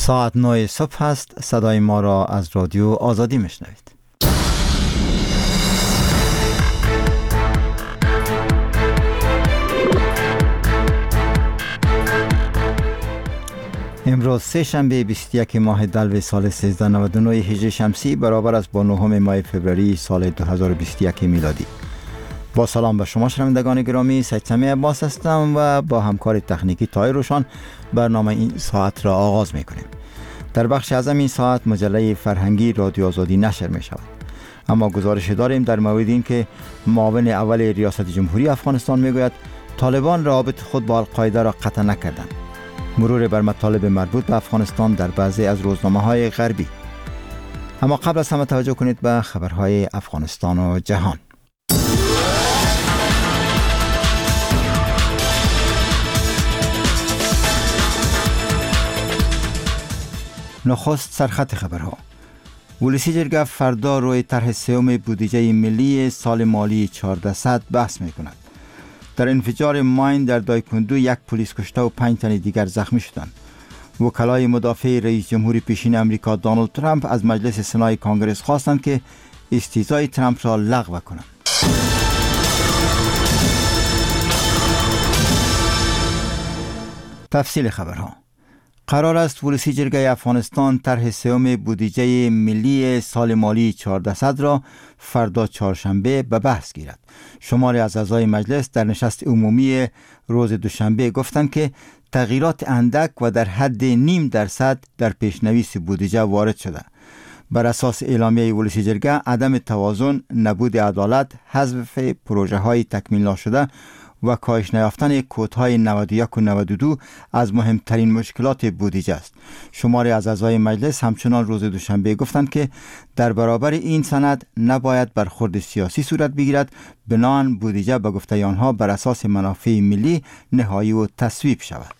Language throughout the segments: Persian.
ساعت 9 صبح است. صدای ما را از رادیو آزادی میشنوید. امروز سه شنبه 21 ماه دلو سال 1399 هجری شمسی برابر است با 9 ماه فوریه سال 2021 میلادی. با سلام به شما شنوندگان گرامی، سید سمیع عباس هستم و با همکار تکنیکی طاهر روشن برنامه این ساعت را آغاز میکنیم. در بخش اعظم این ساعت مجله فرهنگی رادیو آزادی نشر می شود. اما گزارش داریم در مورد این که معاون اول ریاست جمهوری افغانستان می گوید طالبان روابط خود با القاعده را قطع نکردند. مرور بر مطالب مربوط به افغانستان در بعضی از روزنامه‌های غربی. اما قبل از همه توجه کنید به خبرهای افغانستان و جهان. نخست سرخط خبرها. ولسی جرگه فردا روی طرح سوم بودجه ملی سال مالی 1400 بحث می کند. در انفجار ماین در دایکندو یک پلیس کشته و 5 تن دیگر زخمی شدند. وکلای مدافع رئیس جمهور پیشین امریکا دونالد ترامپ از مجلس سنای کانگرس خواستند که استیضای ترامپ را لغو کنند. تفصیل خبرها. قرار است ولسی جرگه افغانستان طرح سوم بودجه ملی سال مالی 1400 را فردا چهارشنبه به بحث گیرد. شماری از اعضای مجلس در نشست عمومی روز دوشنبه گفتند که تغییرات اندک و در حد 0.5% در پیشنویس بودجه وارد شده. بر اساس اعلامیه ولسی جرگه عدم توازن، نبود عدالت، حذف پروژه های تکمیل نشده و کاهش نیافتن کودهای 91 و 92 از مهمترین مشکلات بودجه است. شماری از اعضای مجلس همچنان روز دوشنبه گفتند که در برابر این سند نباید برخورد سیاسی صورت بگیرد، بنابراین بودجه به گفته آنها بر اساس منافع ملی نهایی و تصویب شود.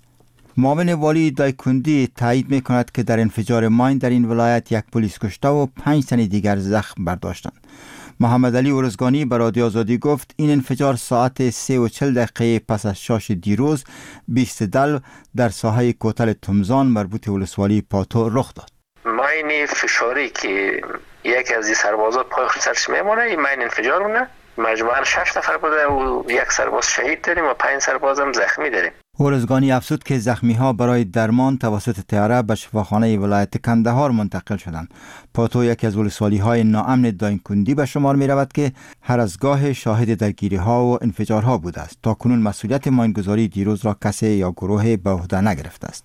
معاون والی دایکندی تایید می کند که در انفجار ماین در این ولایت یک پلیس کشته و 5 تن دیگر زخم برداشتند. محمد علی ارزگانی به رادیو آزادی گفت این انفجار ساعت 3:40 پس از شاش دیروز 20 دلو در ساحه کوتل تمزان مربوط ولسوالی پاتو رخ داد. ماین فشاری که یکی از سربازا پای خود سرش میمونه، این ماین انفجار مونه. مجموعاً 6 نفر بوده و یک سرباز شهید داریم و 5 سرباز هم زخمی داریم. ارزگانی افزود که زخمی ها برای درمان توسط طیاره به شفاخانه ولایت کندهار منتقل شدند. پاتو یکی از ولسوالی های ناامن دایکندی به شمار می رود که هر از گاه شاهد درگیری ها و انفجارها بوده است. تا کنون مسئولیت ماینگذاری دیروز را کسی یا گروه به عهده نگرفته است.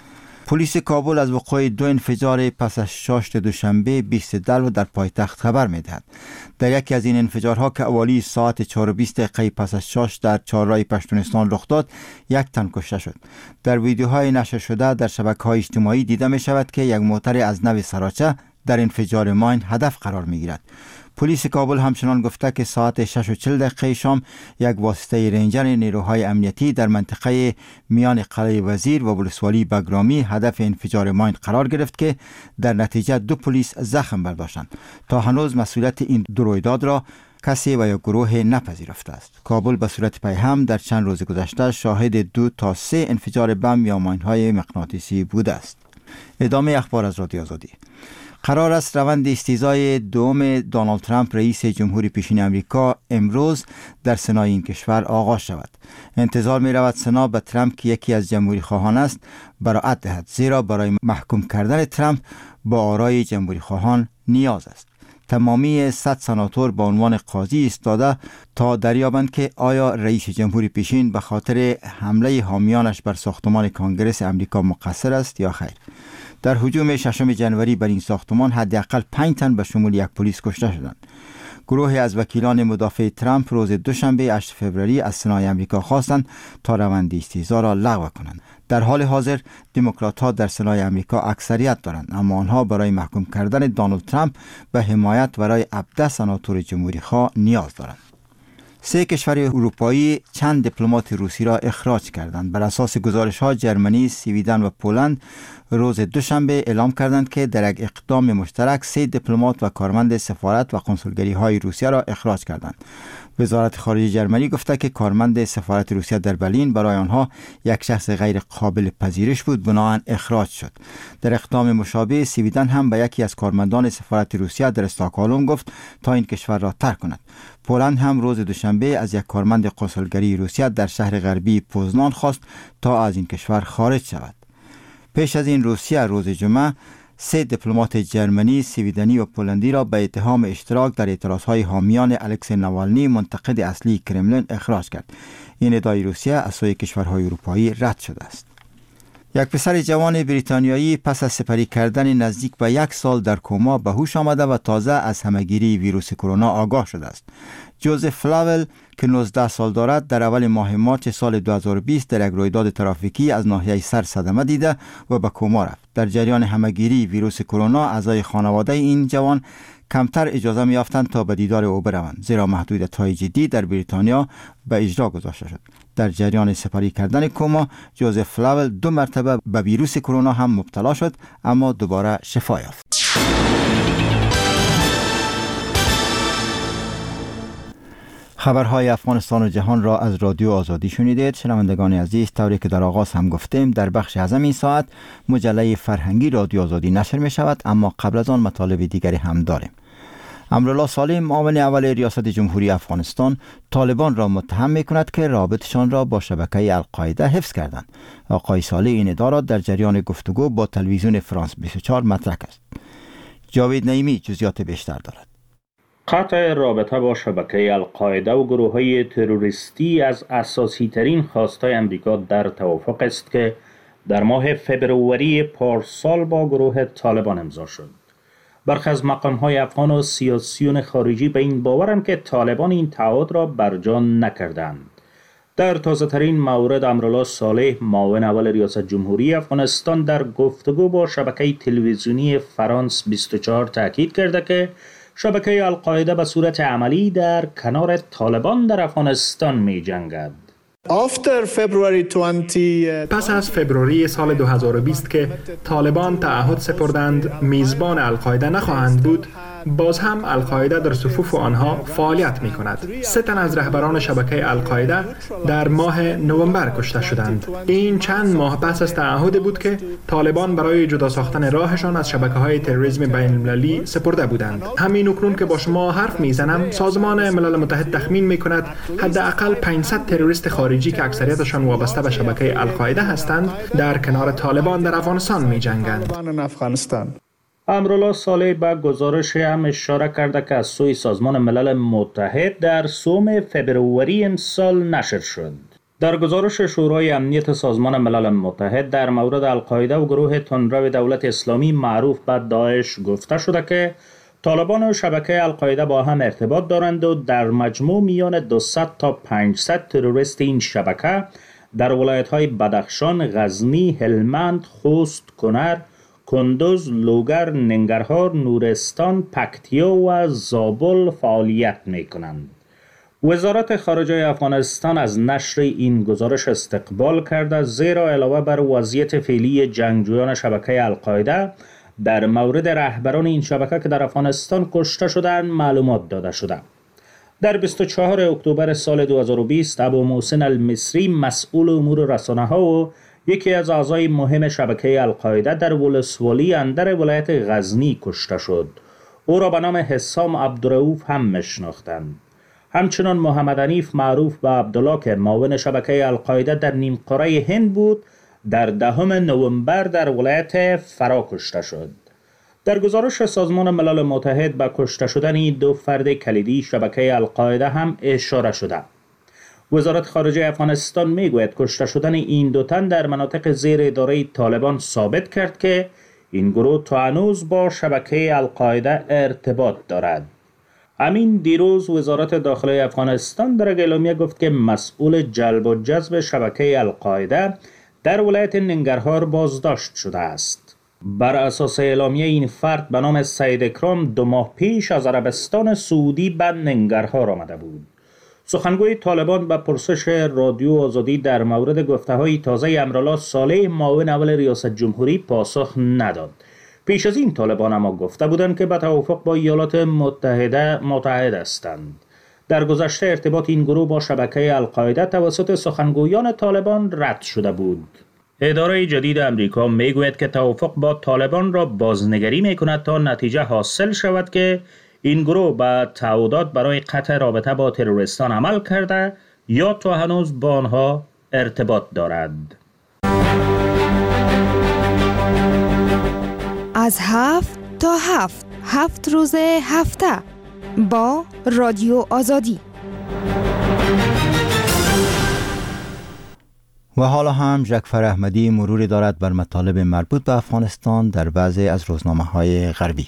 پلیس کابل از وقوع 2 انفجار پس از شاش دوشنبه 20 دلو در پایتخت خبر می‌دهد. در یکی از این انفجارها که اوالی ساعت 4:20 پس از شاش در چهارراه پشتونستان رخ داد، 1 تن کشته شد. در ویدیوهای نشر شده در شبکه‌های اجتماعی دیده می‌شود که یک موتر از نوع سراچه در انفجار ماین هدف قرار می‌گیرد. پلیس کابل همچنان گفته که ساعت 6:40 شام یک واسطه رنجر نیروهای امنیتی در منطقه میان قلعه وزیر و ولسوالی بگرامی هدف انفجار ماین قرار گرفت که در نتیجه 2 پلیس زخم برداشتند. تا هنوز مسئولیت این 2 رویداد را کسی و یا گروه نپذیرفته است. کابل به صورت پیهم در چند روز گذشته شاهد 2 تا 3 انفجار بم یا ماین‌های مغناطیسی بوده است. ادامه اخبار از رادیو آزادی. قرار است روند استیضای دوم دونالد ترامپ رئیس جمهوری پیشین امریکا امروز در سنای این کشور آغاز شود. انتظار می رود سنا به ترامپ که یکی از جمهوری خواهان است براعت دهد، زیرا برای محکوم کردن ترامپ با آرای جمهوری خواهان نیاز است. تمامی 100 سناتور با عنوان قاضی ایستاده تا دریابند که آیا رئیس جمهوری پیشین به خاطر حمله حامیانش بر ساختمان کانگرس امریکا مقصر است یا خیر. در هجوم 6 جنوری بر این ساختمان حداقل 5 تن به شمول 1 پلیس کشته شدند. گروهی از وکیلان مدافع ترامپ روز دوشنبه 8 فوریه از سنای امریکا خواستند تا روند استیضا را لغو کنند. در حال حاضر دموکرات‌ها در سنای امریکا اکثریت دارند، اما آنها برای محکوم کردن دونالد ترامپ به حمایت برای 17 سناتور جمهوری خواه نیاز دارند. 3 کشور اروپایی چند دیپلمات روسی را اخراج کردند. بر اساس گزارش‌ها جرمنی، سوئیدن و پولند روز دوشنبه اعلام کردند که در یک اقدام مشترک 3 دیپلمات و کارمند سفارت و کنسولگری های روسیه را اخراج کردند. وزارت خارجه جرمنی گفته که کارمند سفارت روسیه در برلین برای آنها یک شخص غیر قابل پذیرش بود، بنابراین اخراج شد. در اقدام مشابه سویدن هم به یکی از کارمندان سفارت روسیه در استکهلم گفت تا این کشور را ترک کند. پولند هم روز دوشنبه از یک کارمند کنسولگری روسیه در شهر غربی پوزنان خواست تا از این کشور خارج شود. پیش از این روسیه روز جمعه 3 دیپلمات جرمنی، سویدنی و پولندی را به اتهام اشتراک در اعتراضهای حامیان الکسی ناوالنی منتقد اصلی کرملین اخراج کرد. این ادعای روسیه از سوی کشورهای اروپایی رد شده است. یک پسر جوان بریتانیایی پس از سپری کردن نزدیک به 1 سال در کما به هوش آمده و تازه از همهگیری ویروس کرونا آگاه شده است. جوزف فلاول که 19 سال دارد در اول ماه مارچ سال 2020 در یک رویداد ترافیکی از ناحیه سر صدمه دیده و به کما رفت. در جریان همهگیری ویروس کرونا اعضای خانواده این جوان کمتر اجازه می‌یافتند تا به دیدار او بروند، زیرا محدودیت‌های جدی در بریتانیا به اجرا گذاشته شد. در جریان سپری کردن کما جوزف فلاول 2 مرتبه به ویروس کرونا هم مبتلا شد، اما دوباره شفا یافت. خبرهای افغانستان و جهان را از رادیو آزادی شنیدید. شنوندگان عزیز، طوری که در آغاز هم گفتیم در بخش اعظم این ساعت مجله فرهنگی رادیو آزادی نشر می شود، اما قبل از آن مطالب دیگری هم داریم. امرالله صالح، معاون اول ریاست جمهوری افغانستان، طالبان را متهم می کند که رابطشان را با شبکه القاعده حفظ کردند. آقای صالح این ادعا را در جریان گفتگو با تلویزیون فرانس 24 مطرح است. جاوید نعیمی جزئیات بیشتر دارد. قطع رابطه با شبکه القاعده و گروه‌های تروریستی از اساسی ترین خواستهای امریکا در توافق است که در ماه فبروری پارسال با گروه طالبان امضا شد. برخی از مقام‌های افغان و سیاسیون خارجی به این باورند که طالبان این تعهد را برجا نکردند. در تازه‌ترین مورد امرالله صالح، معاون اول ریاست جمهوری افغانستان، در گفتگو با شبکه تلویزیونی فرانس 24 تاکید کرده که شبکه القاعده به صورت عملی در کنار طالبان در افغانستان می جنگد. پس از فبروری سال 2020 که طالبان تعهد سپردند میزبان القاعده نخواهند بود، باز هم القاعده در صفوف آنها فعالیت می کند. 3 تن از رهبران شبکه القاعده در ماه نوامبر کشته شدند. این چند ماه پس از تعهد بود که طالبان برای جدا ساختن راهشان از شبکه‌های تروریسم بین‌المللی سپرده بودند. همین اکنون که با شما حرف میزنم، سازمان ملل متحد تخمین می کند حداقل 500 تروریست خارجی که اکثریتشان وابسته به شبکه القاعده هستند در کنار طالبان در افغانستان می جنگند. امرالله صالح به گزارش هم اشاره کرده که از سوی سازمان ملل متحد در 3 فبروری امسال نشر شد. در گزارش شورای امنیت سازمان ملل متحد در مورد القاعده و گروه تندرو دولت اسلامی معروف به داعش گفته شده که طالبان و شبکه القاعده با هم ارتباط دارند و در مجموع میان 200 تا 500 تروریست این شبکه در ولایت‌های بدخشان، غزنی، هلمند، خوست، کنر، کندوز، لوگر، ننگرهار، نورستان، پکتیا و زابل فعالیت می‌کنند. وزارت خارجه افغانستان از نشر این گزارش استقبال کرده، زیرا علاوه بر وضعیت فعلی جنگجویان شبکه القاعده در مورد رهبران این شبکه که در افغانستان کشته شدند معلومات داده شده. در 24 اکتبر سال 2020 ابو محسن المصری، مسئول امور رسانه‌ها و یکی از اعضای مهم شبکه القاعده در ولسوالی اندر ولایت غزنی کشته شد. او را به نام حسام عبدالرؤوف هم میشناختند. همچنان محمد حنیف معروف به عبدالله که معاون شبکه القاعده در نیم قاره هند بود، در 10 نوامبر در ولایت فرا کشته شد. در گزارش سازمان ملل متحد به کشته شدن این 2 فرد کلیدی شبکه القاعده هم اشاره شده. وزارت خارجه افغانستان میگوید کشته شدن این 2 تن در مناطق زیر اداره طالبان ثابت کرد که این گروه تا هنوز با شبکه القاعده ارتباط دارد. همین دیروز وزارت داخلی افغانستان در اعلامیه گفت که مسئول جلب و جذب شبکه القاعده در ولایت ننگرهار بازداشت شده است. بر اساس اعلامیه این فرد به نام سید اکرام 2 ماه پیش از عربستان سعودی به ننگرهار آمده بود. سخنگوی طالبان به پرسش رادیو آزادی در مورد گفته‌های تازه امرالله صالح، معاون اول ریاست جمهوری، پاسخ نداد. پیش از این طالبان اما گفته بودند که به توافق با ایالات متحده متحد هستند. در گذشته ارتباط این گروه با شبکه القاعده توسط سخنگویان طالبان رد شده بود. اداره جدید امریکا میگوید که توافق با طالبان را بازنگری میکند تا نتیجه حاصل شود که این گروه به تعهدات برای قطع رابطه با تروریستان عمل کرده یا تا هنوز با آنها ارتباط دارد. از 7 تا 7 روز هفته با رادیو آزادی. و حالا هم جعفر احمدی مروری دارد بر مطالب مربوط به افغانستان در بعضی از روزنامه‌های غربی.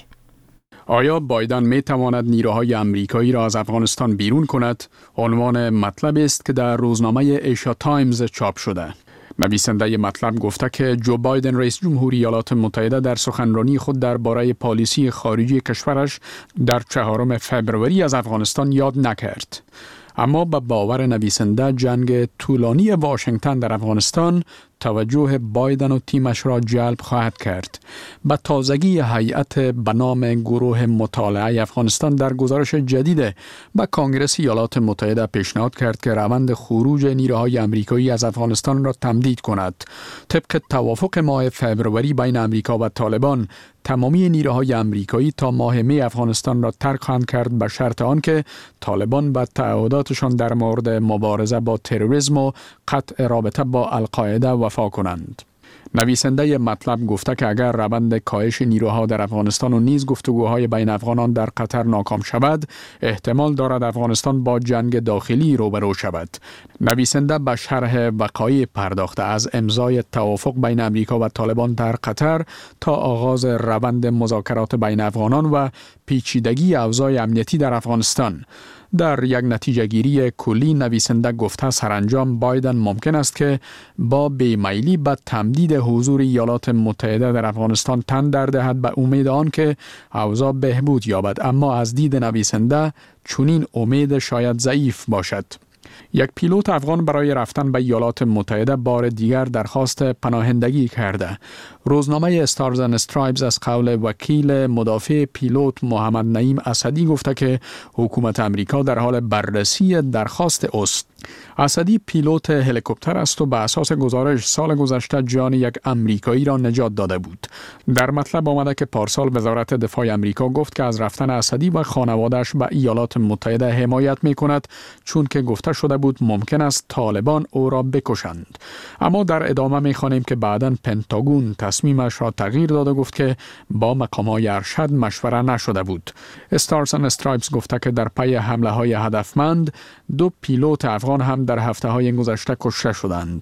آیا بایدن می تواند نیروهای آمریکایی را از افغانستان بیرون کند؟ عنوان مطلب است که در روزنامه ایشیا تایمز چاپ شده. نویسنده مطلب گفته که جو بایدن رئیس جمهوری ایالات متحده در سخنرانی خود درباره پالیسی خارجی کشورش در 4 فبروری از افغانستان یاد نکرد. اما به باور نویسنده جنگ طولانی واشنگتن در افغانستان توجه بایدن و تیمش را جلب خواهد کرد. به تازگی هیئت به نام گروه مطالعه افغانستان در گزارش جدید به کانگرس ایالات متحده پیشنهاد کرد که روند خروج نیروهای آمریکایی از افغانستان را تمدید کند. طبق توافق ماه فبروری بین آمریکا و طالبان، تمامی نیروهای آمریکایی تا ماه می افغانستان را ترک خواهند کرد به شرط آنکه طالبان به تعهداتشان در مورد مبارزه با تروریسم و قطع رابطه با القاعده وفا کنند. نویسنده مطلب گفته که اگر روند کاهش نیروها در افغانستان و نیز گفتگوهای بین افغانان در قطر ناکام شود، احتمال دارد افغانستان با جنگ داخلی روبرو شود. نویسنده به شرح وقایع پرداخته، از امضای توافق بین امریکا و طالبان در قطر تا آغاز روند مذاکرات بین افغانان و پیچیدگی اوضاع امنیتی در افغانستان. در یک نتیجه گیری کلی نویسنده گفته سرانجام بایدن ممکن است که با بیمیلی به تمدید حضور ایالات متحده در افغانستان تن در دهد به امید آن که اوضاع بهبود یابد، اما از دید نویسنده چنین امید شاید ضعیف باشد. یک پیلوت افغان برای رفتن به ایالات متحده بار دیگر درخواست پناهندگی کرده. روزنامه استارز اند استرایپز از قول وکیل مدافع پیلوت محمد نعیم اسدی گفته که حکومت امریکا در حال بررسی درخواست است. اسدی پیلوت هلیکوپتر است و به اساس گزارش سال گذشته جان یک امریکایی را نجات داده بود. در مطلب آمده که پارسال وزارت دفاع امریکا گفت که از رفتن اسدی و خانواده‌اش به ایالات متحده حمایت می‌کند، چون که گفته شده بود ممکن است طالبان او را بکشند. اما در ادامه می‌خوانیم که بعداً پنتاگون تصمیمش را تغییر داد و گفت که با مقام‌های ارشد مشوره نشده بود. استارز اند استرایپز گفته که در پی حمله‌های هدفمند 2 پیلوت افغان هم در هفته‌های گذشته کشته شدند.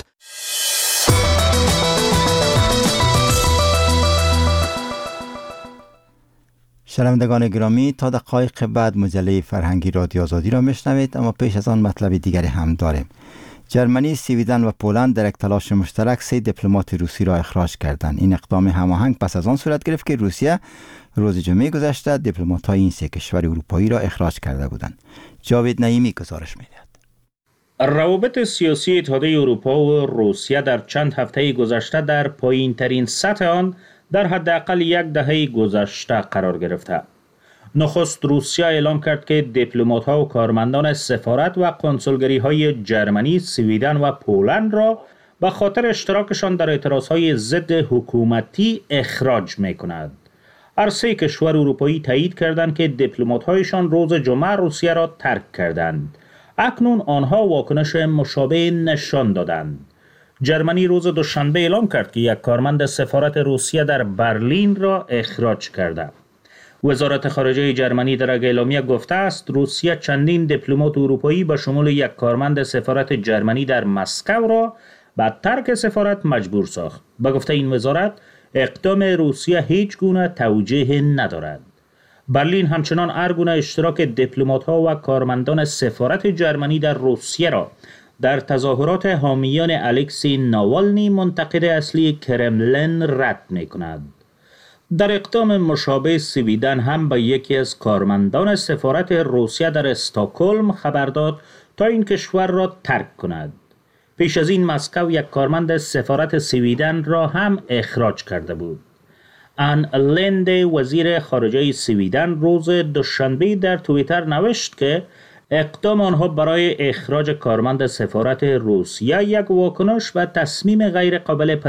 شنوندگان گرامی، تا دقایق بعد مجله فرهنگی رادیو آزادی را میشنوید، اما پیش از آن مطلب دیگری هم داریم. جرمنی، سویدن و پولند در یک تلاش مشترک 3 دیپلمات روسی را اخراج کردند. این اقدام هماهنگ پس از آن صورت گرفت که روسیه روز جمعه گذشته دیپلمات‌های این 3 کشور اروپایی را اخراج کرده بودند. جاوید نعیمی گزارش می‌دهد. روابط سیاسی اتحادیه اروپا و روسیه در چند هفته گذشته در پایین‌ترین سطح آن در حداقل 1 دهه گذشته قرار گرفته. نخست روسیه اعلام کرد که دیپلمات‌ها و کارمندان سفارت و کنسولگری‌های جرمنی، سویدن و پولند را به خاطر اشتراکشان در اعتراضهای ضد حکومتی اخراج می‌کند. هر 3 کشور اروپایی تایید کردند که دیپلمات‌هایشان روز جمعه روسیه را ترک کردند. اکنون آنها واکنش مشابه نشان دادند. جرمنی روز دوشنبه اعلام کرد که یک کارمند سفارت روسیه در برلین را اخراج کرده. وزارت خارجه جرمنی در اعلامیه گفته است روسیه چندین دیپلمات اروپایی به شمول یک کارمند سفارت جرمنی در مسکو را به ترک سفارت مجبور ساخت. به گفته این وزارت اقدام روسیه هیچ گونه توجیه ندارد. برلین همچنان هر گونه اشتراک دیپلمات‌ها و کارمندان سفارت جرمنی در روسیه را در تظاهرات حامیان الکسی ناوالنی منتقد اصلی کرملین رد می‌کند. در اقدام مشابه سویدن هم به یکی از کارمندان سفارت روسیه در استکهلم خبر داد تا این کشور را ترک کند. پیش از این مسکو یک کارمند سفارت سویدن را هم اخراج کرده بود. آن لنده وزیر خارجه سویدن روز دوشنبه در توییتر نوشت که اقدام آنها برای اخراج کارمند سفارت روسیه یک واکنش و تصمیم غیر قابل